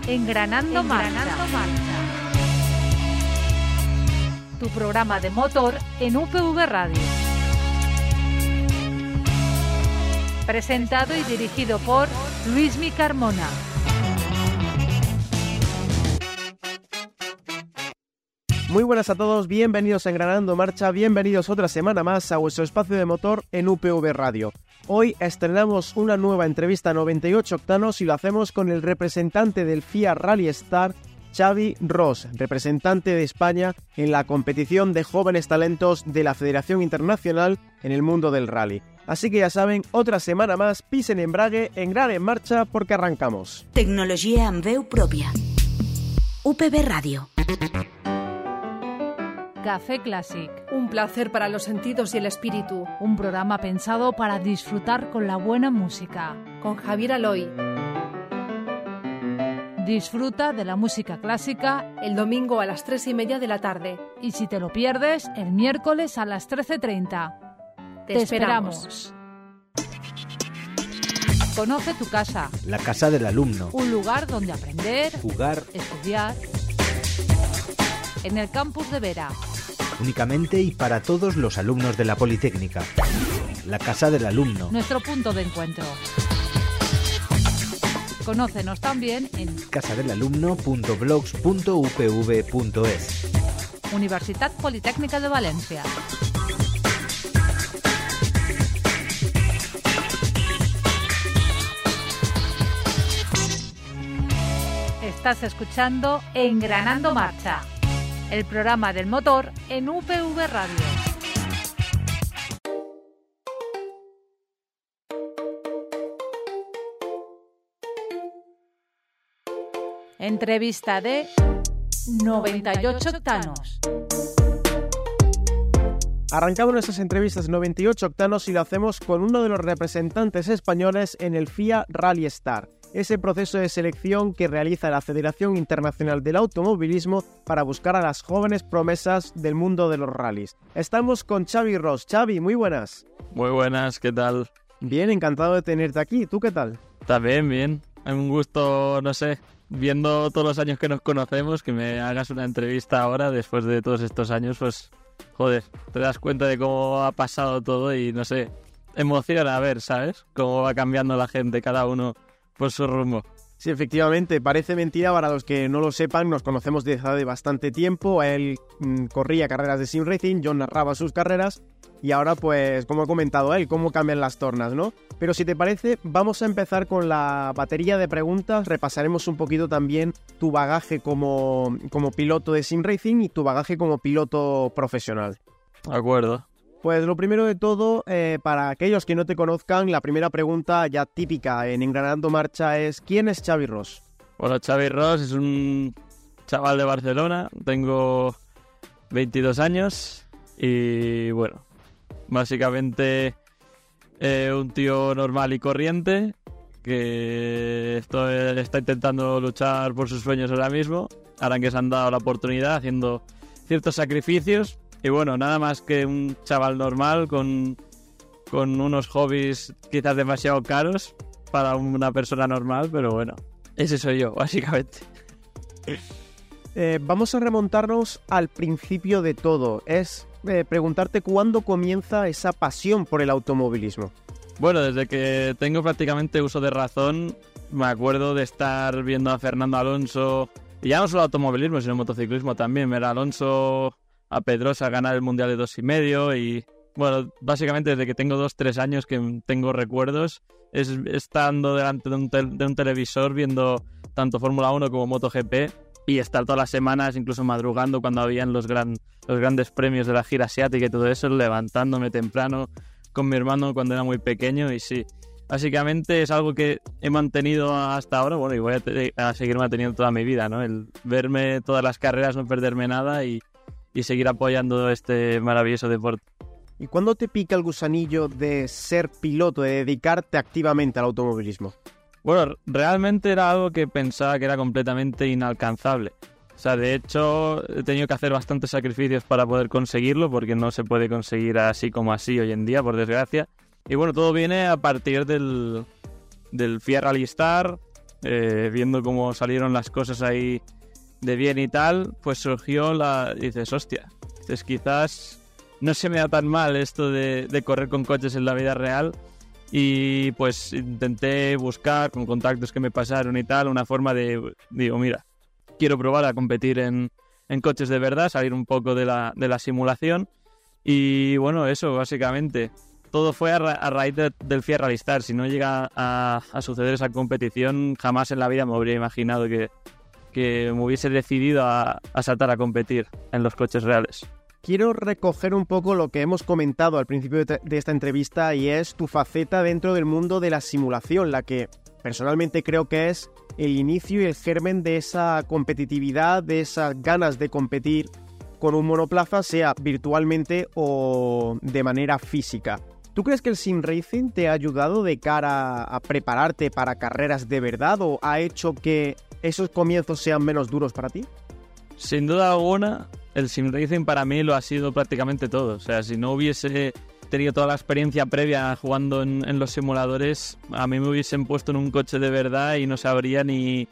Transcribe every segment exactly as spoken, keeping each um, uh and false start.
Engranando, Engranando Marcha. Marcha. Tu programa de motor en U P V Radio. Presentado y dirigido por Luismi Carmona. Muy buenas a todos, bienvenidos a Engranando Marcha, bienvenidos otra semana más a vuestro espacio de motor en U P V Radio. Hoy estrenamos una nueva entrevista a noventa y ocho octanos y lo hacemos con el representante del F I A Rally Star, Xavi Ros, representante de España en la competición de jóvenes talentos de la Federación Internacional en el mundo del rally. Así que ya saben, otra semana más, pisen embrague, engranen en marcha porque arrancamos. Tecnología amb veu pròpia. U P V Radio. Café Classic. Un placer para los sentidos y el espíritu. Un programa pensado para disfrutar con la buena música. Con Javier Aloy. Disfruta de la música clásica el domingo a las tres y media de la tarde. Y si te lo pierdes, el miércoles a las trece treinta. Te, te esperamos. esperamos. Conoce tu casa. La casa del alumno. Un lugar donde aprender, jugar, estudiar. En el campus de Vera. Únicamente y para todos los alumnos de la Politécnica. La casa del alumno. Nuestro punto de encuentro. Conócenos también en casadelalumno punto blogs punto u p v punto es. Universitat Politécnica de Valencia. Estás escuchando Engranando Marcha, el programa del motor en U P V Radio. Entrevista de noventa y ocho octanos. Arrancamos nuestras entrevistas noventa y ocho octanos y lo hacemos con uno de los representantes españoles en el F I A Rally Star, ese proceso de selección que realiza la Federación Internacional del Automovilismo para buscar a las jóvenes promesas del mundo de los rallies. Estamos con Xavi Ros. Xavi, muy buenas. Muy buenas, ¿qué tal? Bien, encantado de tenerte aquí. ¿Tú qué tal? También bien, es un gusto, no sé, viendo todos los años que nos conocemos, que me hagas una entrevista ahora después de todos estos años, pues joder, te das cuenta de cómo ha pasado todo y no sé, emociona a ver, ¿sabes? Cómo va cambiando la gente, cada uno por su rumbo. Sí, efectivamente, parece mentira, para los que no lo sepan, nos conocemos desde hace bastante tiempo. Él mmm, corría carreras de sim racing, yo narraba sus carreras y ahora pues, como ha comentado él, cómo cambian las tornas, ¿no? Pero si te parece, vamos a empezar con la batería de preguntas, repasaremos un poquito también tu bagaje como, como piloto de sim racing y tu bagaje como piloto profesional. De acuerdo. Pues lo primero de todo, eh, para aquellos que no te conozcan, la primera pregunta ya típica en Engranando Marcha es ¿quién es Xavi Ros? Bueno, Xavi Ros es un chaval de Barcelona, tengo veintidós años y bueno, básicamente eh, un tío normal y corriente que esto, está intentando luchar por sus sueños ahora mismo, ahora que se han dado la oportunidad haciendo ciertos sacrificios. Y bueno, nada más que un chaval normal con, con unos hobbies quizás demasiado caros para una persona normal, pero bueno, ese soy yo, básicamente. Eh, vamos a remontarnos al principio de todo. Es eh, preguntarte cuándo comienza esa pasión por el automovilismo. Bueno, desde que tengo prácticamente uso de razón, me acuerdo de estar viendo a Fernando Alonso, y ya no solo automovilismo, sino motociclismo también. Ver a Alonso, a Pedrosa ganar el Mundial de dos y medio y bueno, básicamente desde que tengo dos, tres años que tengo recuerdos es estando delante de un, tel- de un televisor viendo tanto Fórmula uno como MotoGP y estar todas las semanas incluso madrugando cuando habían los, gran, los grandes premios de la gira asiática y todo eso, levantándome temprano con mi hermano cuando era muy pequeño y sí, básicamente es algo que he mantenido hasta ahora, bueno, y voy a, te- a seguir manteniendo toda mi vida, ¿no? El verme todas las carreras, no perderme nada y y seguir apoyando este maravilloso deporte. ¿Y cuándo te pica el gusanillo de ser piloto, de dedicarte activamente al automovilismo? Bueno, realmente era algo que pensaba que era completamente inalcanzable. O sea, de hecho, he tenido que hacer bastantes sacrificios para poder conseguirlo, porque no se puede conseguir así como así hoy en día, por desgracia. Y bueno, todo viene a partir del, del F I A Rally Star, eh, viendo cómo salieron las cosas ahí de bien y tal, pues surgió la... dices, hostia, dices, quizás no se me da tan mal esto de, de correr con coches en la vida real. Y pues intenté buscar con contactos que me pasaron y tal una forma de, digo, mira, quiero probar a competir en, en coches de verdad, salir un poco de la, de la simulación. Y bueno, eso básicamente. Todo fue a, ra- a raíz de, del Fiat Rally Star. Si no llega a, a suceder esa competición, jamás en la vida me habría imaginado que, que me hubiese decidido a, a saltar a competir en los coches reales. Quiero recoger un poco lo que hemos comentado al principio de, de esta entrevista, y es tu faceta dentro del mundo de la simulación, la que personalmente creo que es el inicio y el germen de esa competitividad, de esas ganas de competir con un monoplaza, sea virtualmente o de manera física. ¿Tú crees que el sim racing te ha ayudado de cara a prepararte para carreras de verdad, o ha hecho que esos comienzos sean menos duros para ti? Sin duda alguna, el sim racing para mí lo ha sido prácticamente todo. O sea, si no hubiese tenido toda la experiencia previa jugando en, en los simuladores, a mí me hubiesen puesto en un coche de verdad y no sabría ni,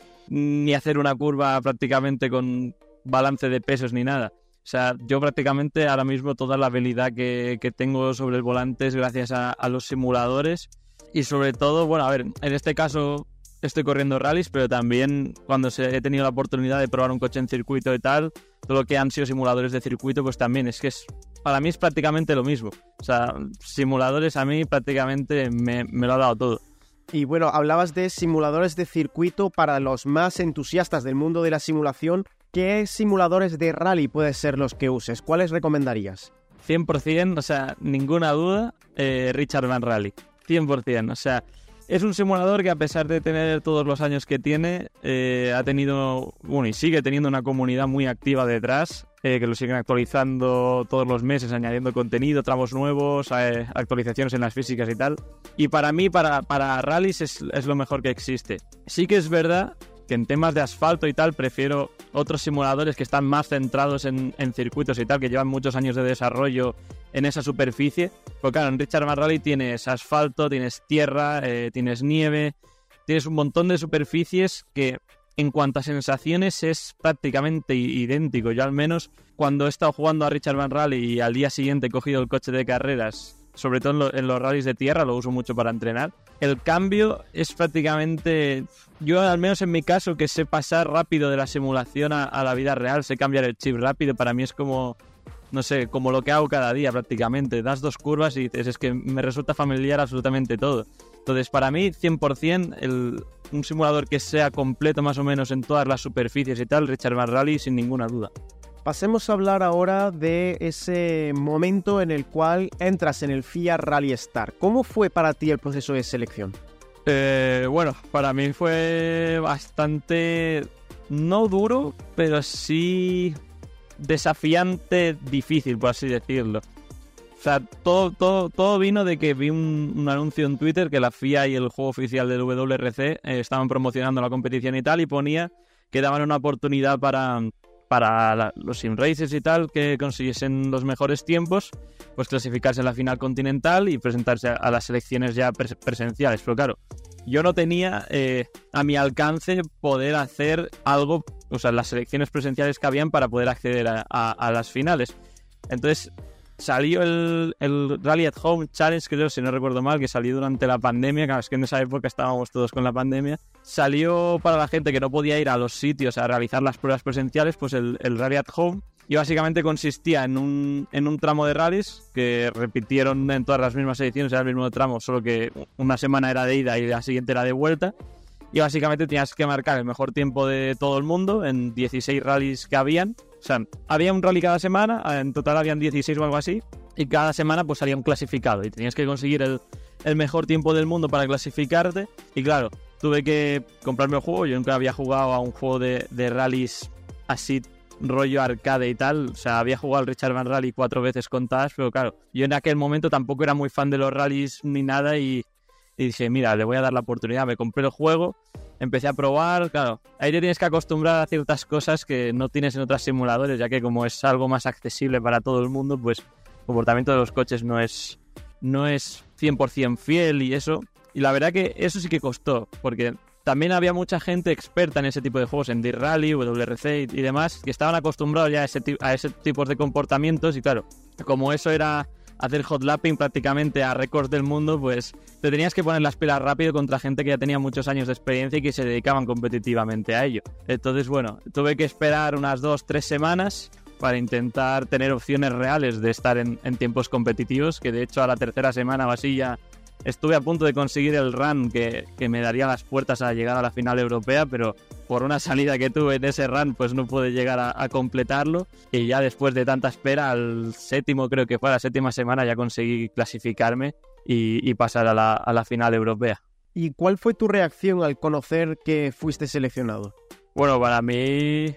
ni hacer una curva prácticamente con balance de pesos ni nada. O sea, yo prácticamente ahora mismo toda la habilidad que, que tengo sobre el volante es gracias a, a los simuladores. Y sobre todo, bueno, a ver, en este caso estoy corriendo rallies, pero también cuando se, he tenido la oportunidad de probar un coche en circuito y tal, todo lo que han sido simuladores de circuito, pues también es que es, para mí es prácticamente lo mismo. O sea, simuladores a mí prácticamente me, me lo ha dado todo. Y bueno, hablabas de simuladores de circuito para los más entusiastas del mundo de la simulación. ¿Qué simuladores de rally pueden ser los que uses? ¿Cuáles recomendarías? cien por ciento, o sea, ninguna duda, eh, Richard Van Rally. cien por ciento, o sea, es un simulador que a pesar de tener todos los años que tiene, eh, ha tenido, bueno, y sigue teniendo una comunidad muy activa detrás, eh, que lo siguen actualizando todos los meses, añadiendo contenido, tramos nuevos, eh, actualizaciones en las físicas y tal. Y para mí, para, para rallies es, es lo mejor que existe. Sí que es verdad que en temas de asfalto y tal prefiero otros simuladores que están más centrados en, en circuitos y tal, que llevan muchos años de desarrollo en esa superficie. Porque claro, en Richard Van Rally tienes asfalto, tienes tierra, eh, tienes nieve, tienes un montón de superficies que en cuanto a sensaciones es prácticamente idéntico. Yo al menos cuando he estado jugando a Richard Van Rally y al día siguiente he cogido el coche de carreras, sobre todo en, lo, en los rallies de tierra, lo uso mucho para entrenar, el cambio es prácticamente... Yo al menos en mi caso, que sé pasar rápido de la simulación a, a la vida real, sé cambiar el chip rápido, para mí es como, no sé, como lo que hago cada día prácticamente. Das dos curvas y dices, es que me resulta familiar absolutamente todo. Entonces, para mí, cien por ciento, el, un simulador que sea completo más o menos en todas las superficies y tal, Richard Van Rally, sin ninguna duda. Pasemos a hablar ahora de ese momento en el cual entras en el Fiat Rally Star. ¿Cómo fue para ti el proceso de selección? Eh, bueno, para mí fue bastante, no duro, pero sí desafiante, difícil, por así decirlo. O sea, todo, todo, todo vino de que vi un, un anuncio en Twitter que la F I A y el juego oficial del W R C eh, estaban promocionando la competición y tal, y ponía que daban una oportunidad para... para la, los sim races y tal, que consiguiesen los mejores tiempos, pues clasificarse en la final continental y presentarse a, a las selecciones ya pres- presenciales. Pero claro, yo no tenía eh, a mi alcance poder hacer algo, o sea, las selecciones presenciales que habían para poder acceder a, a, a las finales. Entonces salió el, el Rally at Home Challenge, creo, si no recuerdo mal, que salió durante la pandemia. Claro, es que en esa época estábamos todos con la pandemia. Salió para la gente que no podía ir a los sitios a realizar las pruebas presenciales, pues el, el Rally at Home. Y básicamente consistía en un, en un tramo de rallies que repitieron en todas las mismas ediciones, era el mismo tramo, solo que una semana era de ida y la siguiente era de vuelta. Y básicamente tenías que marcar el mejor tiempo de todo el mundo en dieciséis rallies que habían. O sea, había un rally cada semana, en total habían dieciséis o algo así, y cada semana pues salía un clasificado y tenías que conseguir el, el mejor tiempo del mundo para clasificarte. Y claro, tuve que comprarme el juego, yo nunca había jugado a un juego de, de rallies así rollo arcade y tal. O sea, había jugado al Richard Van Rally cuatro veces contadas, pero claro, yo en aquel momento tampoco era muy fan de los rallies ni nada y, y dije, mira, le voy a dar la oportunidad. Me compré el juego, empecé a probar, claro, ahí te tienes que acostumbrar a ciertas cosas que no tienes en otros simuladores, ya que como es algo más accesible para todo el mundo, pues el comportamiento de los coches no es, no es cien por ciento fiel y eso. Y la verdad que eso sí que costó, porque también había mucha gente experta en ese tipo de juegos, en Dirt Rally, W R C y, y demás, que estaban acostumbrados ya a ese, a ese tipo de comportamientos y claro, como eso era hacer hot lapping prácticamente a récords del mundo, pues te tenías que poner las pilas rápido contra gente que ya tenía muchos años de experiencia y que se dedicaban competitivamente a ello. Entonces, bueno, tuve que esperar unas dos, tres semanas para intentar tener opciones reales de estar en, en tiempos competitivos, que de hecho a la tercera semana o así ya estuve a punto de conseguir el run que, que me daría las puertas a llegar a la final europea, pero por una salida que tuve en ese run pues no pude llegar a, a completarlo y ya después de tanta espera, al séptimo creo que fue, a la séptima semana ya conseguí clasificarme y, y pasar a la, a la final europea. ¿Y cuál fue tu reacción al conocer que fuiste seleccionado? Bueno, para mí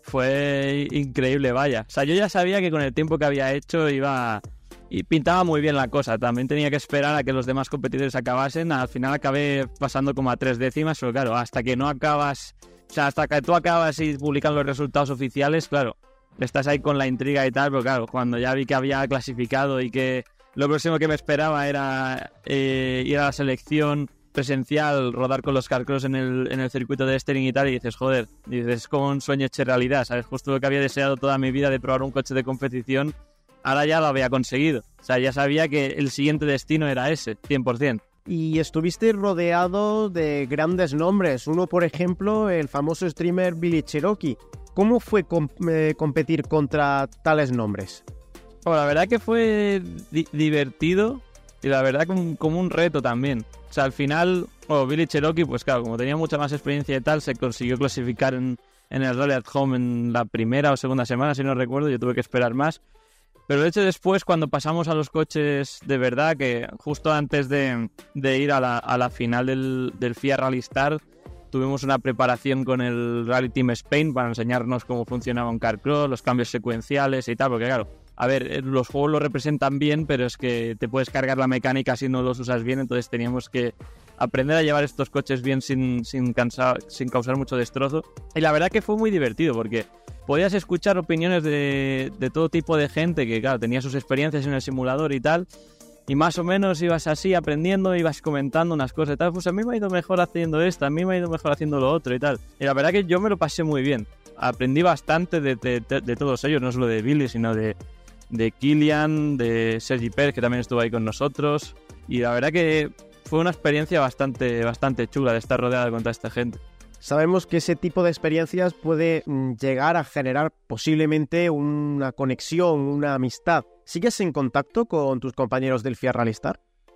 fue increíble, vaya. O sea, yo ya sabía que con el tiempo que había hecho iba... Y pintaba muy bien la cosa. También tenía que esperar a que los demás competidores acabasen. Al final acabé pasando como a tres décimas, pero claro, hasta que no acabas... O sea, hasta que tú acabas y publican los resultados oficiales, claro, estás ahí con la intriga y tal, pero claro, cuando ya vi que había clasificado y que lo próximo que me esperaba era eh, ir a la selección presencial, rodar con los carcross en el, en el circuito de Steyr y tal, y dices, joder, y dices, es como un sueño hecho realidad, ¿sabes? Justo lo que había deseado toda mi vida de probar un coche de competición, ahora ya lo había conseguido. O sea, ya sabía que el siguiente destino era ese, cien por ciento. Y estuviste rodeado de grandes nombres. Uno, por ejemplo, el famoso streamer Billy Cherokee. ¿Cómo fue com- eh, competir contra tales nombres? Bueno, la verdad que fue di- divertido y la verdad como, como un reto también. O sea, al final, bueno, Billy Cherokee, pues claro, como tenía mucha más experiencia y tal, se consiguió clasificar en, en el Rally at Home en la primera o segunda semana, si no recuerdo, yo tuve que esperar más. Pero de hecho después, cuando pasamos a los coches de verdad, que justo antes de, de ir a la, a la final del, del F I A Rally Star, tuvimos una preparación con el Rally Team Spain para enseñarnos cómo funcionaba un carcross, los cambios secuenciales y tal, porque claro, a ver, los juegos lo representan bien, pero es que te puedes cargar la mecánica si no los usas bien, entonces teníamos que aprender a llevar estos coches bien sin, sin, cansar, sin causar mucho destrozo. Y la verdad que fue muy divertido, porque podías escuchar opiniones de, de todo tipo de gente que, claro, tenía sus experiencias en el simulador y tal, y más o menos ibas así aprendiendo, ibas comentando unas cosas y tal, pues a mí me ha ido mejor haciendo esto, a mí me ha ido mejor haciendo lo otro y tal. Y la verdad que yo me lo pasé muy bien. Aprendí bastante de, de, de, de todos ellos, no solo de Billy, sino de, de Kilian, de Sergi Pérez, que también estuvo ahí con nosotros. Y la verdad que fue una experiencia bastante, bastante chula de estar rodeado con toda esta gente. Sabemos que ese tipo de experiencias puede mm, llegar a generar posiblemente una conexión, una amistad. ¿Sigues en contacto con tus compañeros del F I A Rally Star?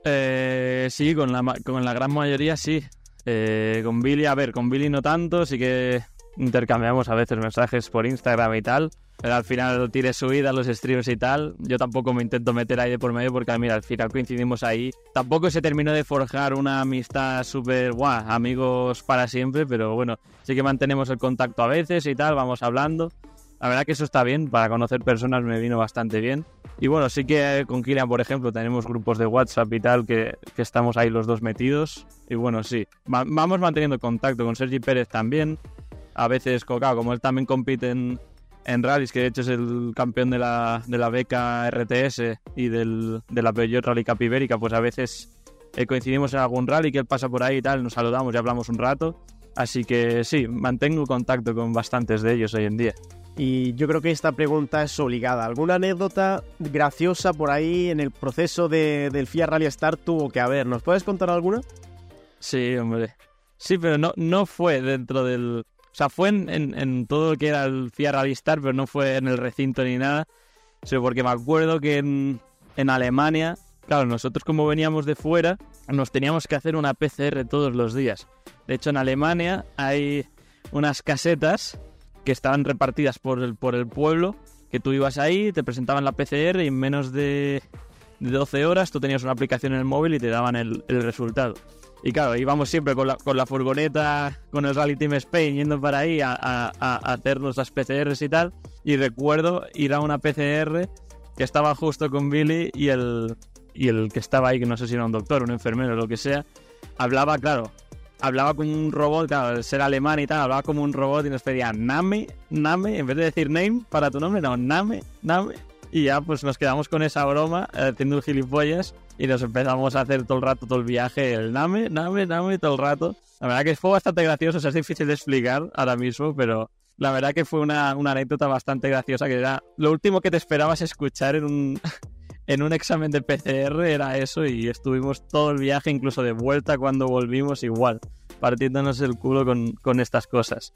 Eh, sí, con la, con la gran mayoría sí. Eh, con Billy, a ver, con Billy no tanto, sí que intercambiamos a veces mensajes por Instagram y tal, pero al final tiene subida los streams y tal. Yo tampoco me intento meter ahí de por medio porque mira, al final coincidimos ahí. Tampoco se terminó de forjar una amistad súper guau, amigos para siempre, pero bueno, sí que mantenemos el contacto a veces y tal, vamos hablando. La verdad que eso está bien, para conocer personas me vino bastante bien. Y bueno, sí que con Kilian, por ejemplo, tenemos grupos de WhatsApp y tal que, que estamos ahí los dos metidos. Y bueno, sí, va, vamos manteniendo contacto con Sergi Pérez también. A veces, claro, como él también compite en, en rallies, que de hecho es el campeón de la, de la beca R T S y del, de la Peugeot Rally Cup Ibérica, pues a veces eh, coincidimos en algún rally que él pasa por ahí y tal, nos saludamos y hablamos un rato. Así que sí, mantengo contacto con bastantes de ellos hoy en día. Y yo creo que esta pregunta es obligada. ¿Alguna anécdota graciosa por ahí en el proceso de, del F I A Rally Star tuvo que haber? ¿Nos puedes contar alguna? Sí, hombre. Sí, pero no, no fue dentro del... O sea, fue en, en, en todo lo que era el F I A Rally Star, pero no fue en el recinto ni nada. Sino porque me acuerdo que en, en Alemania, claro, nosotros como veníamos de fuera, nos teníamos que hacer una P C R todos los días. De hecho, en Alemania hay unas casetas que estaban repartidas por el, por el pueblo, que tú ibas ahí, te presentaban la P C R y en menos de, de doce horas tú tenías una aplicación en el móvil y te daban el, el resultado. Y claro, íbamos siempre con la, con la furgoneta, con el Rally Team Spain, yendo para ahí a, a, a hacernos las P C Rs y tal. Y recuerdo ir a una P C R que estaba justo con Billy y el, y el que estaba ahí, que no sé si era un doctor, un enfermero o lo que sea, hablaba, claro, hablaba como un robot, claro, al ser alemán y tal, hablaba como un robot y nos pedía Name, Name, en vez de decir name para tu nombre, no, Name, Name. Y ya pues nos quedamos con esa broma, haciendo gilipollas. y nos empezamos a hacer todo el rato, todo el viaje, el name, name, name, todo el rato. La verdad que fue bastante gracioso, o sea, es difícil de explicar ahora mismo, pero la verdad que fue una, una anécdota bastante graciosa, que era lo último que te esperabas escuchar en un, en un examen de P C R, era eso, y estuvimos todo el viaje, incluso de vuelta cuando volvimos, igual, partiéndonos el culo con, con estas cosas.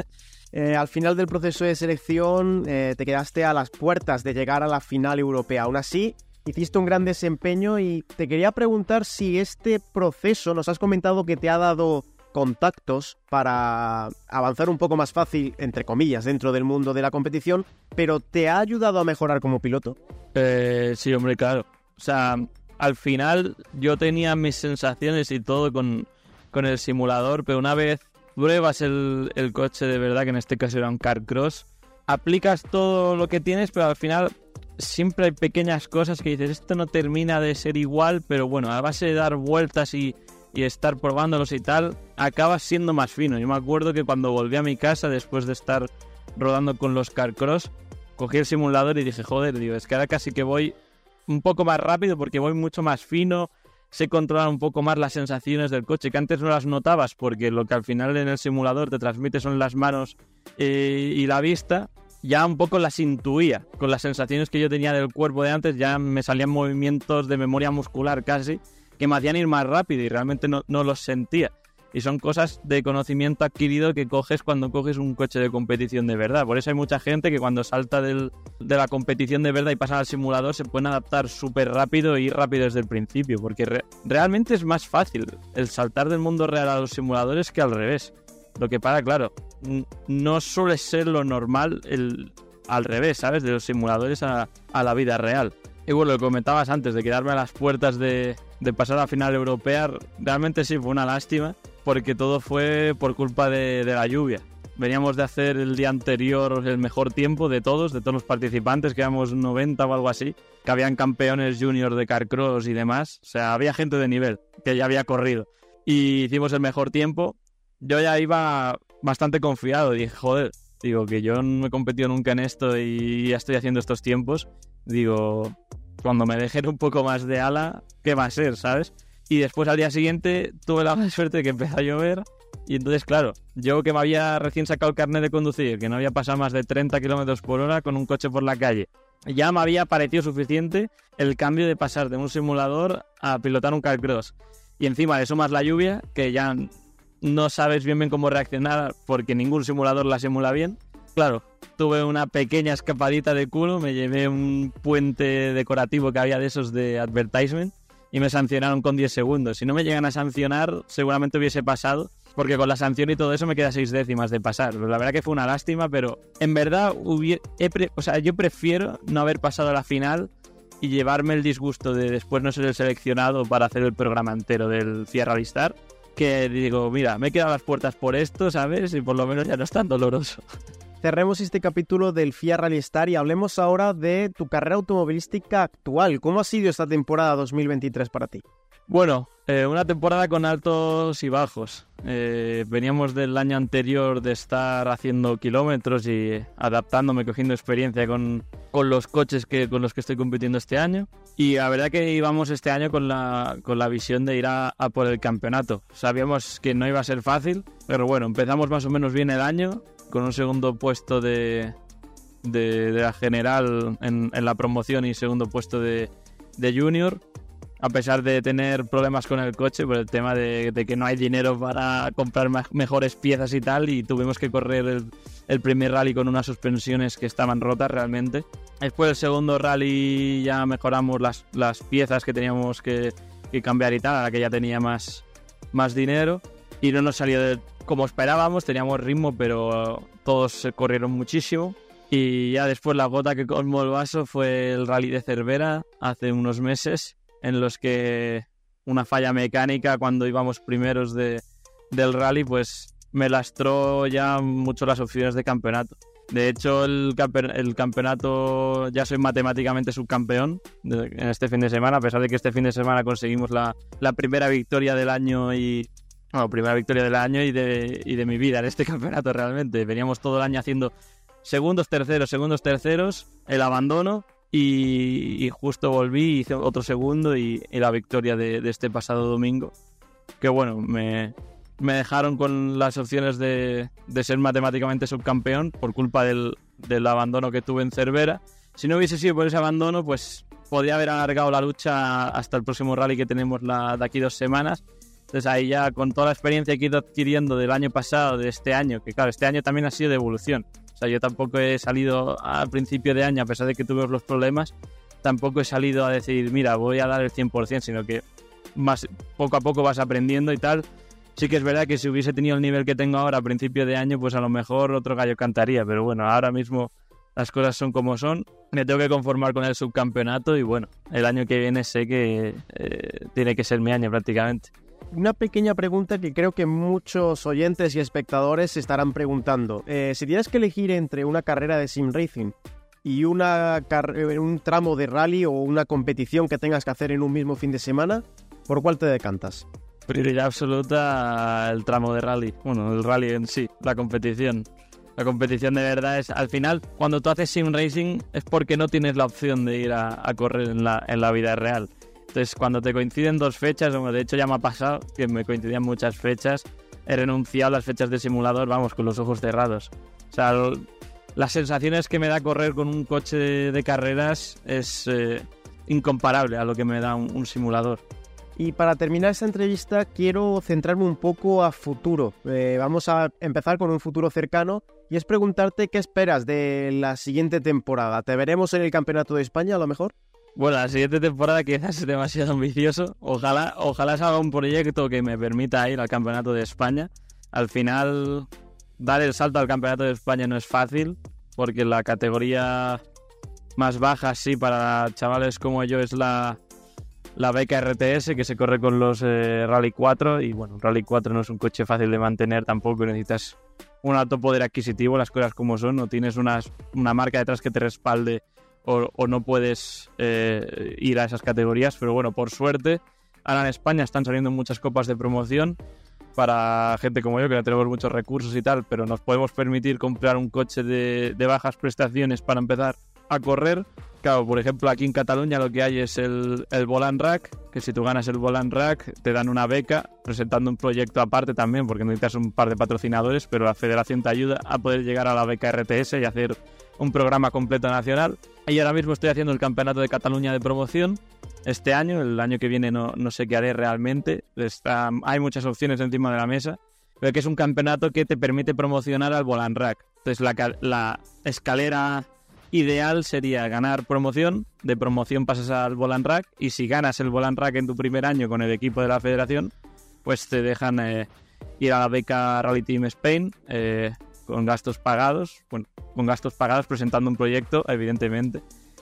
Eh, al final del proceso de selección eh, te quedaste a las puertas de llegar a la final europea. Aún así, hiciste un gran desempeño y te quería preguntar si este proceso, nos has comentado que te ha dado contactos para avanzar un poco más fácil, entre comillas, dentro del mundo de la competición, pero ¿te ha ayudado a mejorar como piloto? Eh, sí, hombre, claro. O sea, al final yo tenía mis sensaciones y todo con, con el simulador, pero una vez pruebas el, el coche de verdad, que en este caso era un Carcross, aplicas todo lo que tienes, pero al final siempre hay pequeñas cosas que dices, esto no termina de ser igual, pero bueno, a base de dar vueltas y, y estar probándolos y tal, acabas siendo más fino. Yo me acuerdo que cuando volví a mi casa, después de estar rodando con los Carcross, cogí el simulador y dije, joder, digo, es que ahora casi que voy un poco más rápido porque voy mucho más fino, sé controlar un poco más las sensaciones del coche, que antes no las notabas porque lo que al final en el simulador te transmite son las manos eh, y la vista. Ya un poco las intuía, con las sensaciones que yo tenía del cuerpo de antes, ya me salían movimientos de memoria muscular casi, que me hacían ir más rápido y realmente no, no los sentía. Y son cosas de conocimiento adquirido que coges cuando coges un coche de competición de verdad. Por eso hay mucha gente que cuando salta del, de la competición de verdad y pasa al simulador se pueden adaptar súper rápido e ir rápido desde el principio, porque re, realmente es más fácil el saltar del mundo real a los simuladores que al revés. Lo que pasa, claro, no suele ser lo normal el al revés, ¿sabes? De los simuladores a, a la vida real. Y bueno, lo que comentabas antes de quedarme a las puertas de, de pasar a la final europea, realmente sí fue una lástima, porque todo fue por culpa de, de la lluvia. Veníamos de hacer el día anterior el mejor tiempo de todos, de todos los participantes, que éramos noventa o algo así, que habían campeones junior de Carcross y demás, o sea, había gente de nivel que ya había corrido. Y hicimos el mejor tiempo. Yo ya iba bastante confiado, dije, joder, digo, que yo no he competido nunca en esto y ya estoy haciendo estos tiempos, digo, cuando me dejen un poco más de ala, ¿qué va a ser, sabes? Y después al día siguiente tuve la mala suerte de que empezó a llover y entonces, claro, yo que me había recién sacado el carnet de conducir, que no había pasado más de treinta kilómetros por hora con un coche por la calle, ya me había parecido suficiente el cambio de pasar de un simulador a pilotar un Carcross. Y encima de eso más la lluvia, que ya no sabes bien bien cómo reaccionar porque ningún simulador la simula bien. Claro, tuve una pequeña escapadita de culo, me llevé un puente decorativo que había de esos de advertisement y me sancionaron con diez segundos. Si no me llegan a sancionar, seguramente hubiese pasado, porque con la sanción y todo eso me queda seis décimas de pasar. Pero la verdad que fue una lástima, pero en verdad hubiera, he pre, o sea, yo prefiero no haber pasado a la final y llevarme el disgusto de después no ser el seleccionado para hacer el programa entero del F I A Rally Star, que digo, mira, me he quedado a las puertas por esto, ¿sabes? Y por lo menos ya no es tan doloroso. Cerremos este capítulo del F I A Rally Star y hablemos ahora de tu carrera automovilística actual. ¿Cómo ha sido esta temporada dos mil veintitrés para ti? Bueno, eh, una temporada con altos y bajos. Eh, veníamos del año anterior de estar haciendo kilómetros y adaptándome, cogiendo experiencia con, con los coches que, con los que estoy compitiendo este año. Y la verdad que íbamos este año con la, con la visión de ir a, a por el campeonato. Sabíamos que no iba a ser fácil, pero bueno, empezamos más o menos bien el año, con un segundo puesto de, de, de la general en, en la promoción y segundo puesto de, de junior. A pesar de tener problemas con el coche por el tema de, de que no hay dinero para comprar más, mejores piezas y tal, y tuvimos que correr el, el primer rally con unas suspensiones que estaban rotas realmente. Después el segundo rally ya mejoramos las, las piezas que teníamos que, que cambiar y tal, ahora que ya tenía más, más dinero, y no nos salió de, como esperábamos, teníamos ritmo, pero todos se corrieron muchísimo. Y ya después la gota que colmó el vaso fue el rally de Cervera hace unos meses, en los que una falla mecánica cuando íbamos primeros de, del rally pues me lastró ya mucho las opciones de campeonato. De hecho el, campe- el campeonato ya soy matemáticamente subcampeón de, en este fin de semana, a pesar de que este fin de semana conseguimos la, la primera victoria del año y bueno, primera victoria del año y de, y de mi vida en este campeonato realmente. Veníamos todo el año haciendo segundos, terceros, segundos, terceros, el abandono. y, y justo volví, hice otro segundo y, y la victoria de, de este pasado domingo. Que bueno, me, me dejaron con las opciones de, de ser matemáticamente subcampeón por culpa del, del abandono que tuve en Cervera. Si no hubiese sido por ese abandono, pues podría haber alargado la lucha hasta el próximo rally que tenemos la, de aquí dos semanas. Entonces ahí ya con toda la experiencia que he ido adquiriendo del año pasado, de este año, que claro, este año también ha sido de evolución. O sea, yo tampoco he salido al principio de año, a pesar de que tuve los problemas, tampoco he salido a decir, mira, voy a dar el cien por ciento, sino que más, poco a poco vas aprendiendo y tal. Sí que es verdad que si hubiese tenido el nivel que tengo ahora a principio de año, pues a lo mejor otro gallo cantaría, pero bueno, ahora mismo las cosas son como son, me tengo que conformar con el subcampeonato y bueno, el año que viene sé que eh, tiene que ser mi año prácticamente. Una pequeña pregunta que creo que muchos oyentes y espectadores se estarán preguntando. Eh, si tienes que elegir entre una carrera de sim racing y una car- un tramo de rally o una competición que tengas que hacer en un mismo fin de semana, ¿por cuál te decantas? Prioridad absoluta el tramo de rally, bueno, el rally en sí, la competición. La competición de verdad es, al final, cuando tú haces sim racing es porque no tienes la opción de ir a, a correr en la, en la vida real. Entonces, cuando te coinciden dos fechas, como de hecho ya me ha pasado, que me coincidían muchas fechas, he renunciado a las fechas de simulador, vamos, con los ojos cerrados. O sea, el, las sensaciones que me da correr con un coche de, de carreras es eh, incomparable a lo que me da un, un simulador. Y para terminar esta entrevista quiero centrarme un poco a futuro. Eh, vamos a empezar con un futuro cercano y es preguntarte qué esperas de la siguiente temporada. ¿Te veremos en el Campeonato de España a lo mejor? Bueno, la siguiente temporada quizás es demasiado ambicioso. Ojalá, ojalá salga un proyecto que me permita ir al Campeonato de España. Al final, dar el salto al Campeonato de España no es fácil porque la categoría más baja, sí, para chavales como yo es la... la beca R T S, que se corre con los eh, Rally cuatro, y bueno, Rally cuatro no es un coche fácil de mantener tampoco, necesitas un alto poder adquisitivo, las cosas como son, no tienes unas, una marca detrás que te respalde o, o no puedes eh, ir a esas categorías, pero bueno, por suerte, ahora en España están saliendo muchas copas de promoción para gente como yo, que no tenemos muchos recursos y tal, pero nos podemos permitir comprar un coche de, de bajas prestaciones para empezar a correr. Claro, por ejemplo, aquí en Cataluña lo que hay es el, el Volant Rack, que si tú ganas el Volant Rack te dan una beca presentando un proyecto aparte también, porque necesitas un par de patrocinadores, pero la federación te ayuda a poder llegar a la beca R T S y hacer un programa completo nacional. Y ahora mismo estoy haciendo el Campeonato de Cataluña de promoción este año, el año que viene no, no sé qué haré realmente. Está, hay muchas opciones encima de la mesa, pero que es un campeonato que te permite promocionar al Volant Rack. Entonces la, la escalera ideal sería ganar promoción, de promoción pasas al Volant Rack, y si ganas el Volant Rack en tu primer año con el equipo de la federación, pues te dejan eh, ir a la beca Rally Team Spain eh, con gastos pagados, bueno, con gastos pagados presentando un proyecto, evidentemente.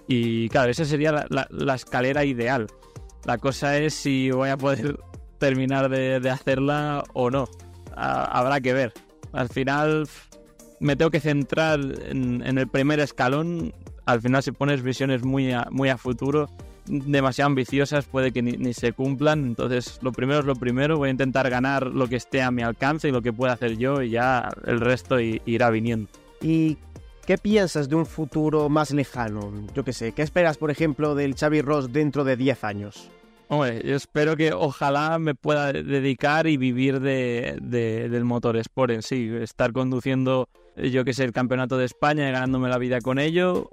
Y claro, esa sería la, la, la escalera ideal. La cosa es si voy a poder terminar de, de hacerla o no. A, habrá que ver. Al final me tengo que centrar en, en el primer escalón. Al final, si pones visiones muy a, muy a futuro, demasiado ambiciosas, puede que ni, ni se cumplan. Entonces, lo primero es lo primero. Voy a intentar ganar lo que esté a mi alcance y lo que pueda hacer yo, y ya el resto y, irá viniendo. ¿Y qué piensas de un futuro más lejano? Yo qué sé, ¿qué esperas, por ejemplo, del Xavi Ros dentro de diez años? Hombre, yo espero que ojalá me pueda dedicar y vivir de, de, del motorsport en sí. Estar conduciendo, yo que sé, el campeonato de España y ganándome la vida con ello,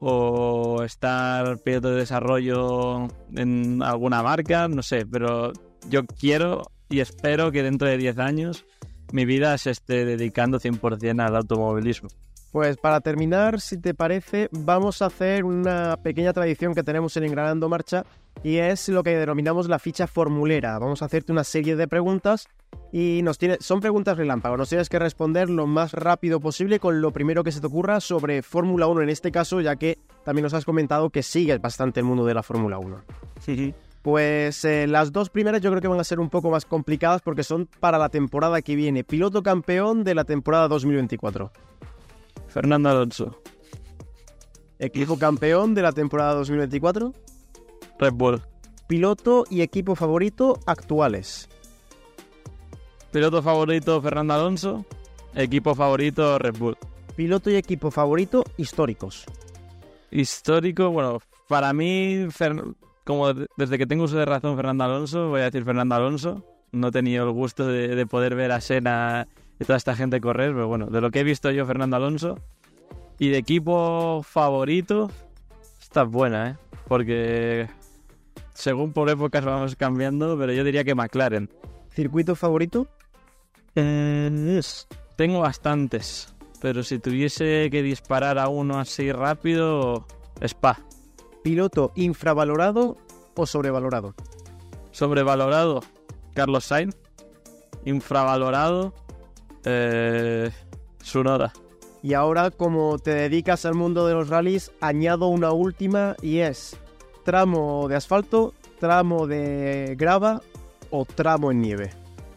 o estar piloto de desarrollo en alguna marca, no sé. Pero yo quiero y espero que dentro de diez años mi vida se esté dedicando cien por ciento al automovilismo. Pues para terminar, si te parece, vamos a hacer una pequeña tradición que tenemos en Engranando Marcha, y es lo que denominamos la ficha formulera. Vamos a hacerte una serie de preguntas y nos tiene, son preguntas relámpago. Nos tienes que responder lo más rápido posible con lo primero que se te ocurra sobre Fórmula uno en este caso, ya que también nos has comentado que sigues bastante el mundo de la Fórmula uno. Sí. Pues eh, las dos primeras yo creo que van a ser un poco más complicadas porque son para la temporada que viene. Piloto campeón de la temporada dos mil veinticuatro. Fernando Alonso. Equipo campeón de la temporada dos mil veinticuatro. Red Bull. Piloto y equipo favorito actuales. Piloto favorito Fernando Alonso. Equipo favorito Red Bull. Piloto y equipo favorito históricos. Histórico, bueno, para mí, Fer... como desde que tengo uso de razón Fernando Alonso, voy a decir Fernando Alonso. No he tenido el gusto de, de poder ver a Senna y toda esta gente correr, pero bueno, de lo que he visto yo, Fernando Alonso. Y de equipo favorito, está buena, ¿eh? Porque según por épocas vamos cambiando, pero yo diría que McLaren. ¿Circuito favorito? Eh, tengo bastantes, pero si tuviese que disparar a uno así rápido, Spa. ¿Piloto infravalorado o sobrevalorado? Sobrevalorado, Carlos Sainz. Infravalorado, eh, Tsunoda. Y ahora, como te dedicas al mundo de los rallies, añado una última y es tramo de asfalto, tramo de grava o tramo en nieve.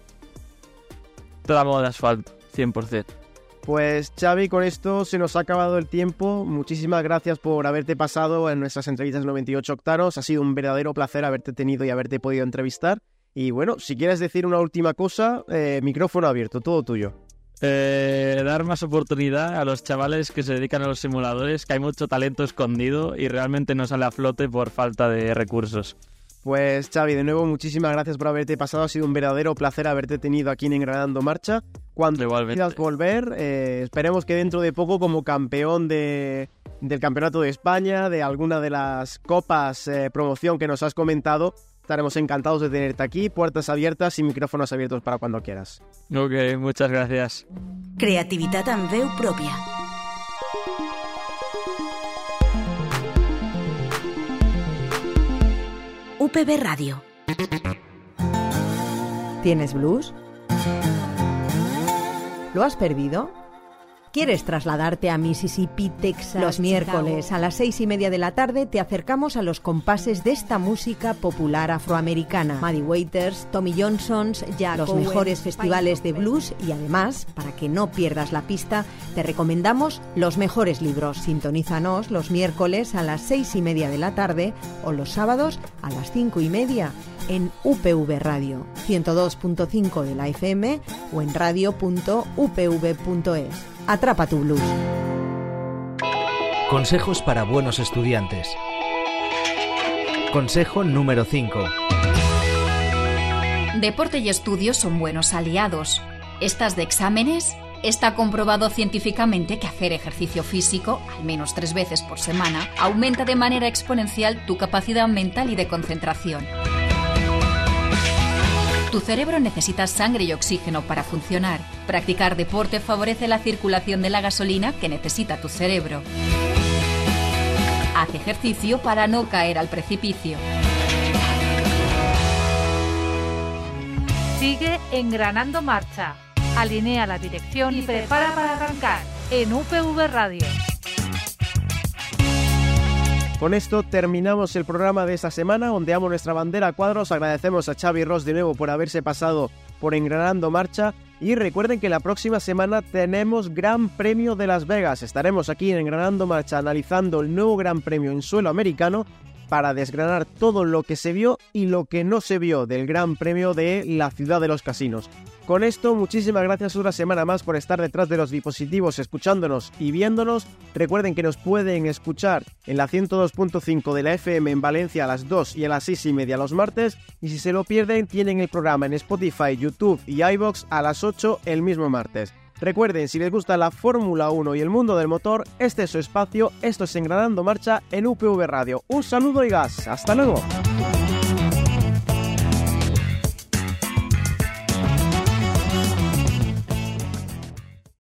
Tramo de asfalto, cien por ciento. Pues Xavi, con esto se nos ha acabado el tiempo. Muchísimas gracias por haberte pasado en nuestras entrevistas noventa y ocho octanos. Ha sido un verdadero placer haberte tenido y haberte podido entrevistar. Y bueno, si quieres decir una última cosa, eh, micrófono abierto, todo tuyo. Eh, dar más oportunidad a los chavales que se dedican a los simuladores, que hay mucho talento escondido y realmente no sale a flote por falta de recursos. Pues Xavi, de nuevo muchísimas gracias por haberte pasado, ha sido un verdadero placer haberte tenido aquí en Engranando Marcha. Cuando Igualmente. quieras volver, eh, esperemos que dentro de poco como campeón de, del Campeonato de España, de alguna de las copas eh, promoción que nos has comentado, estaremos encantados de tenerte aquí, puertas abiertas y micrófonos abiertos para cuando quieras. Ok, muchas gracias. Creativitat amb veu pròpia. U P B Radio. ¿Tienes blues? ¿Lo has perdido? ¿Quieres trasladarte a Mississippi, Texas? Los miércoles a las seis y media de la tarde te acercamos a los compases de esta música popular afroamericana. Muddy Waters, Tommy Johnson's, Jack los Owen, mejores festivales de blues y además, para que no pierdas la pista, te recomendamos los mejores libros. Sintonízanos los miércoles a las seis y media de la tarde o los sábados a las cinco y media en U P V Radio, ciento dos punto cinco de la F M o en radio punto u p v punto es. Atrapa tu blues. Consejos para buenos estudiantes. Consejo número cinco. Deporte y estudio son buenos aliados. ¿Estás de exámenes? Está comprobado científicamente que hacer ejercicio físico, al menos tres veces por semana, aumenta de manera exponencial tu capacidad mental y de concentración. Tu cerebro necesita sangre y oxígeno para funcionar. Practicar deporte favorece la circulación de la gasolina que necesita tu cerebro. Haz ejercicio para no caer al precipicio. Sigue Engranando Marcha. Alinea la dirección y prepara para arrancar en U P V Radio. Con esto terminamos el programa de esta semana, ondeamos nuestra bandera a cuadros, agradecemos a Xavi Ros de nuevo por haberse pasado por Engranando Marcha y recuerden que la próxima semana tenemos Gran Premio de Las Vegas, estaremos aquí en Engranando Marcha analizando el nuevo Gran Premio en suelo americano para desgranar todo lo que se vio y lo que no se vio del Gran Premio de la Ciudad de los Casinos. Con esto, muchísimas gracias una semana más por estar detrás de los dispositivos, escuchándonos y viéndonos. Recuerden que nos pueden escuchar en la ciento dos punto cinco de la F M en Valencia a las dos y a las seis y media los martes. Y si se lo pierden, tienen el programa en Spotify, YouTube y iVoox a las ocho el mismo martes. Recuerden, si les gusta la Fórmula uno y el mundo del motor, este es su espacio, esto es Engranando Marcha en U P V Radio. Un saludo y gas, hasta luego.